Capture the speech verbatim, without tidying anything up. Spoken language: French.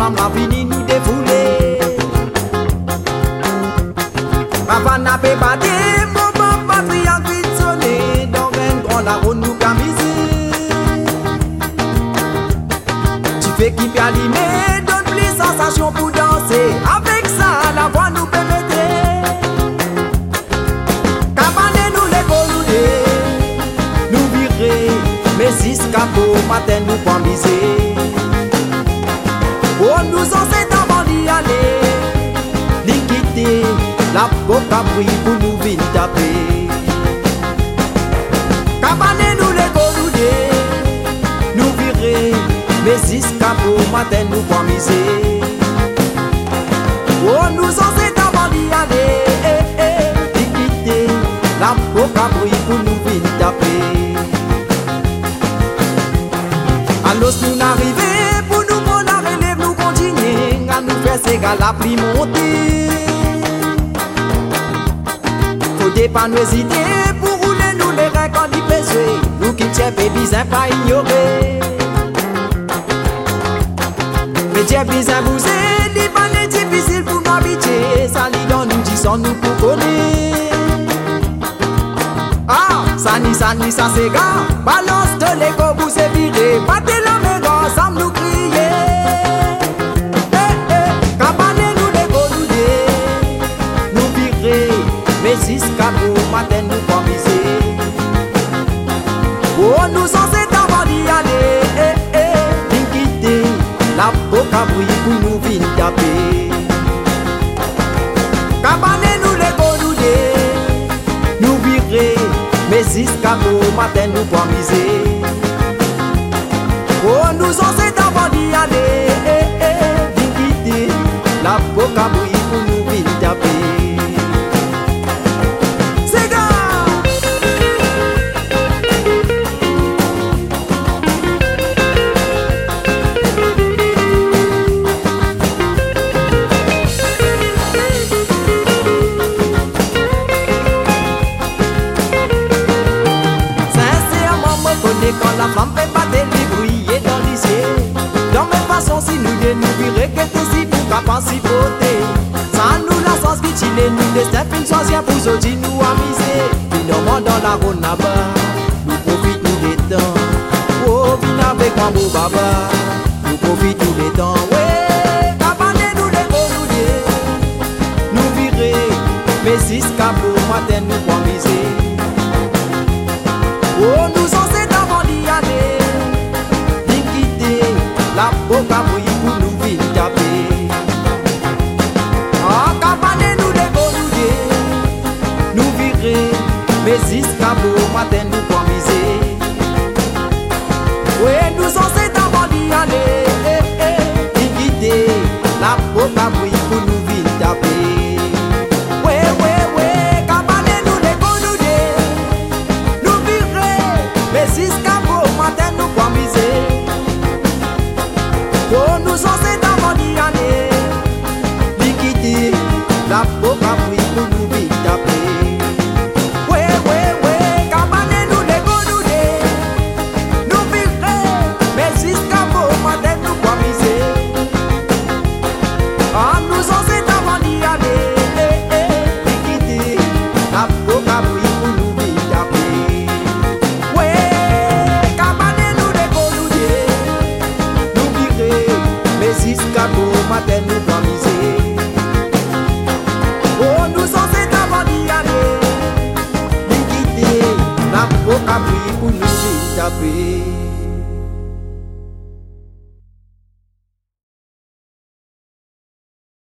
femme la fini nous défouler. Papa n'a pas battu, maman patriarche vite sonné. Dans un grand arôme nous camiser. Tu fais qui peut allumer, donne plus sensation pour danser. Avec ça, la voix nous permettre. Cabane nous les coloudés, nous virer. Mais six capots, matin nous pas miser. Oh, nous en c'est avant d'y aller. Liquider, la boca brille pour nous vite taper. Cabane nous les coloudés, nous virer. Mais six capots, matin nous pas miser. Oh, nous en c'est avant d'y aller. Eh, eh, liquider, la boca brille pour nous vite taper. Alors nous n'arrivons pour nous prendre la relève, nous continuer à nous faire ces gars la pluie monter. Faut pas nous hésiter pour rouler nous les reins quand il pèse. Nous qui tient bizarre pas ignorer. Mais tiens bizarre vous c'est, il pas difficile pour nous habiter. Ça lit dans nous dit sans nous pour connaître. Ah, ça ni ça ni ça c'est gars, balance de l'égo vous c'est viré. Battez la main ensemble nous crier. Eh eh, cabane nous l'égo nous dé, nous virer. Mais six capots matin nous pas miser. Oh nous en c'est avant d'y aller. Eh eh, l'inquiété, la boca brille pour nous vite taper. Cabane nous l'égo nous dé, nous virer. Mais six capots matin nous pas miser. Oh nous en c'est avant d'y aller. Eh eh, l'inquiété, la boca brille pour nous vite taper. Quand la femme fait battre les briller dans les cieux. Dans même façon si nous les nous virer que t'es si pour capable si voter. Ça nous la sens qui chile nous destin fin choisir pour aujourd'hui nous amuser. Finalement dans la ronde là-bas, nous profite nous des temps. Oh viens avec moi beau baba, nous profite nous des temps. Ouais, cabane nous les coloudiers, nous virer. Mais six capots matin nous pas miser. Oh nous en c'est avant d'y aller. L'inquiété, la boca brille pour nous vite taper. Ah cabane nous les coloudés, nous virer. Mais six capots matin nous pas miser. Ouais nous en c'est avant d'y aller. Eh eh, l'inquiété, la boca brille pour nous vite taper. Ouais ouais ouais, cabane nous les coloudés, nous virer. Mais six capots matin nous pas miser. Oh nous en c'est avant d'y aller. Liquidité, la